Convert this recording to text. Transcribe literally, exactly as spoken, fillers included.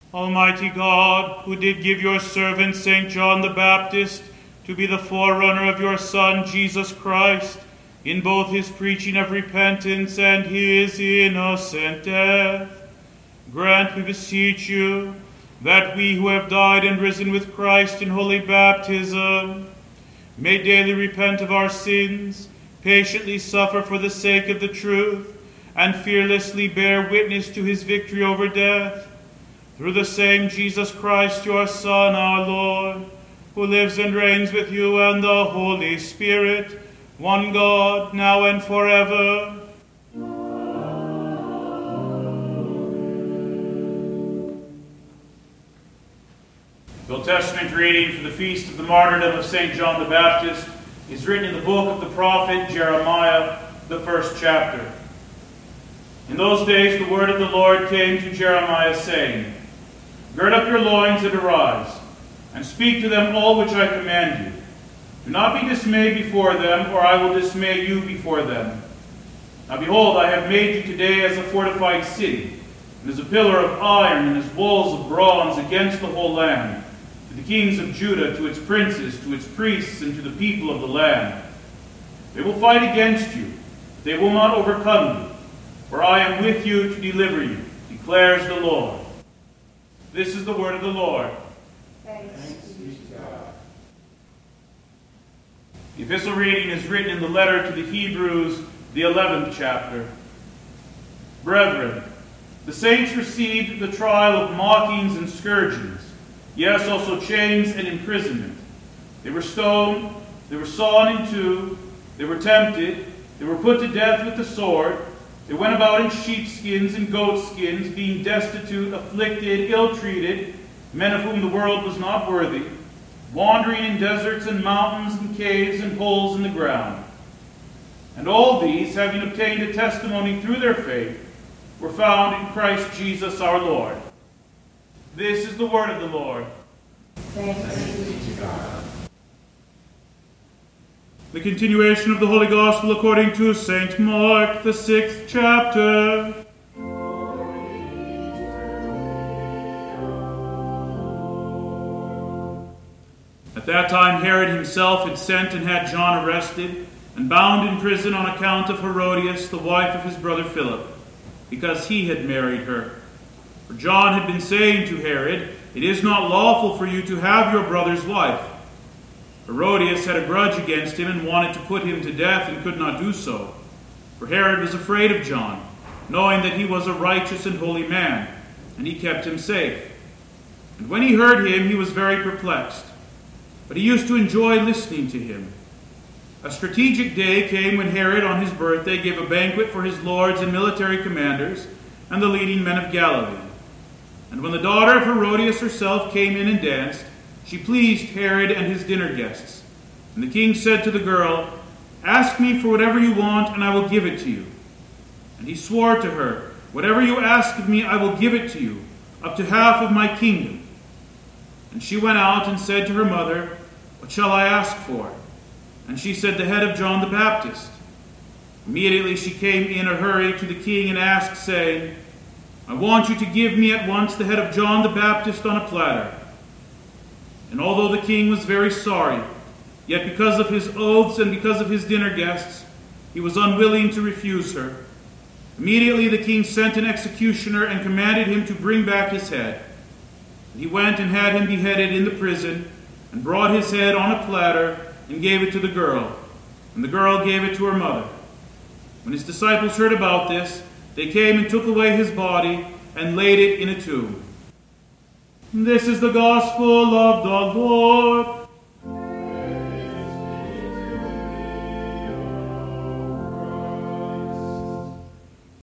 Almighty God, who did give your servant Saint John the Baptist to be the forerunner of your Son, Jesus Christ, in both his preaching of repentance and his innocent death, grant, we beseech you, that we who have died and risen with Christ in holy baptism may daily repent of our sins, patiently suffer for the sake of the truth, and fearlessly bear witness to his victory over death. Through the same Jesus Christ, your Son, our Lord, who lives and reigns with you and the Holy Spirit, one God, now and forever. The Old Testament reading for the feast of the martyrdom of Saint John the Baptist is written in the book of the prophet Jeremiah, the first chapter. In those days the word of the Lord came to Jeremiah, saying, Gird up your loins and arise, and speak to them all which I command you. Do not be dismayed before them, or I will dismay you before them. Now behold, I have made you today as a fortified city, and as a pillar of iron, and as walls of bronze against the whole land, to the kings of Judah, to its princes, to its priests, and to the people of the land. They will fight against you, but they will not overcome you, for I am with you to deliver you, declares the Lord. This is the word of the Lord. Thanks be to God. The epistle reading is written in the letter to the Hebrews, the eleventh chapter. Brethren, the saints received the trial of mockings and scourgings, yes, also chains and imprisonment. They were stoned, they were sawn in two, they were tempted, they were put to death with the sword. They went about in sheepskins and goatskins, being destitute, afflicted, ill-treated, men of whom the world was not worthy, wandering in deserts and mountains and caves and holes in the ground. And all these, having obtained a testimony through their faith, were found in Christ Jesus our Lord. This is the word of the Lord. Thanks be to God. The continuation of the Holy Gospel according to Saint Mark, the sixth chapter. At that time Herod himself had sent and had John arrested and bound in prison on account of Herodias, the wife of his brother Philip, because he had married her. For John had been saying to Herod, It is not lawful for you to have your brother's wife. Herodias had a grudge against him and wanted to put him to death and could not do so. For Herod was afraid of John, knowing that he was a righteous and holy man, and he kept him safe. And when he heard him, he was very perplexed. But he used to enjoy listening to him. A strategic day came when Herod, on his birthday, gave a banquet for his lords and military commanders and the leading men of Galilee. And when the daughter of Herodias herself came in and danced, she pleased Herod and his dinner guests. And the king said to the girl, Ask me for whatever you want, and I will give it to you. And he swore to her, Whatever you ask of me, I will give it to you, up to half of my kingdom. And she went out and said to her mother, What shall I ask for? And she said, The head of John the Baptist. Immediately she came in a hurry to the king and asked, saying, I want you to give me at once the head of John the Baptist on a platter. And although the king was very sorry, yet because of his oaths and because of his dinner guests, he was unwilling to refuse her. Immediately the king sent an executioner and commanded him to bring back his head. And he went and had him beheaded in the prison, and brought his head on a platter, and gave it to the girl. And the girl gave it to her mother. When his disciples heard about this, they came and took away his body, and laid it in a tomb. This is the gospel of the Lord.